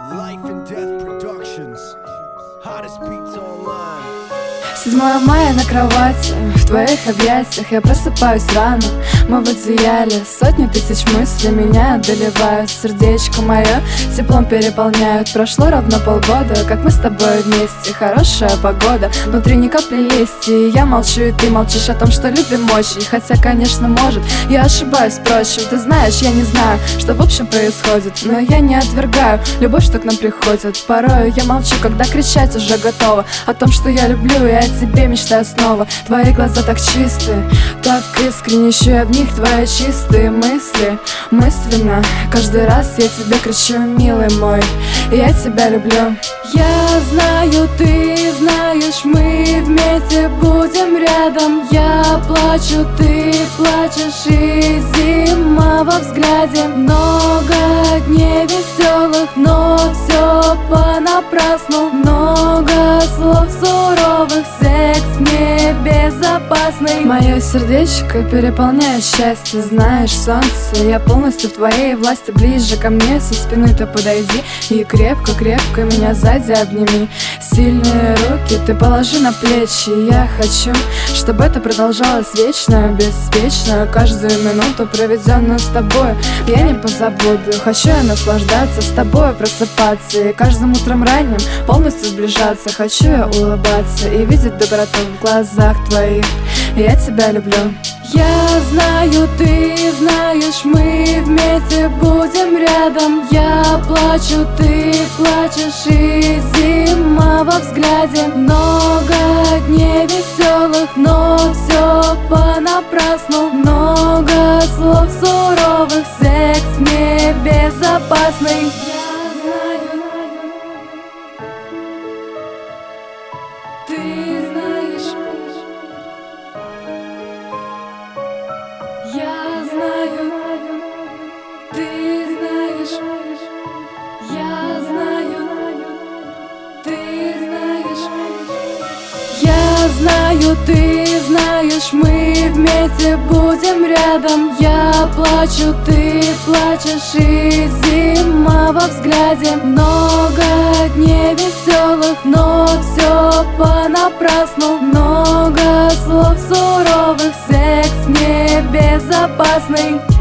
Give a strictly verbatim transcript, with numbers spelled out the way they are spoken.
Life and Death Productions. Hottest beats online. Седьмое мая на кровати, в твоих объятиях я просыпаюсь рано. Мы в одеяле, сотни тысяч мыслей меня одолевают. Сердечко мое теплом переполняют. Прошло ровно полгода, как мы с тобой вместе. Хорошая погода, внутри ни капли лести. И я молчу, и ты молчишь о том, что любим очень. Хотя, конечно, может, я ошибаюсь, впрочем. Ты знаешь, я не знаю, что в общем происходит, но я не отвергаю любовь, что к нам приходит. Порою я молчу, когда кричать уже готова о том, что я люблю, и о тебе мечтаю снова. Твои глаза так чистые, так искренне, ищу я в них твои чистые мысли. Мысленно каждый раз я тебе кричу: милый мой, я тебя люблю. Я знаю, ты знаешь, мы вместе будем рядом. Я плачу, ты плачешь, и зима во взгляде. Много дней веселых, но все понапрасну. Много слов суровых, секс небезопасный. Мое сердечко переполняет счастье. Знаешь, солнце, я полностью в твоей власти. Ближе ко мне, со спины ты подойди и крепко-крепко меня сзади обними. Сильные руки ты положи на плечи. Я хочу, чтобы это продолжалось вечно, беспечно. Каждую минуту, проведенную с тобой, я не позабуду. Хочу я наслаждаться с тобой, просыпаться и каждым утром ранним полностью сближаться. Хочу я улыбаться и видеть доброту в глазах твоих. Я тебя люблю. Я знаю, ты знаешь, мы вместе будем рядом. Я плачу, ты плачешь, и зима во взгляде. Много дней веселых, но все понапрасну. Много слов суровых, секс небезопасный. Я знаю, ты знаешь. Я знаю, ты знаешь. Я знаю, ты знаешь. Я знаю, ты знаешь, мы вместе будем рядом. Я плачу, ты плачешь, и зима во взгляде. Много дней веселых, но все понапрасну. Много слов суровых, секс небезопасный.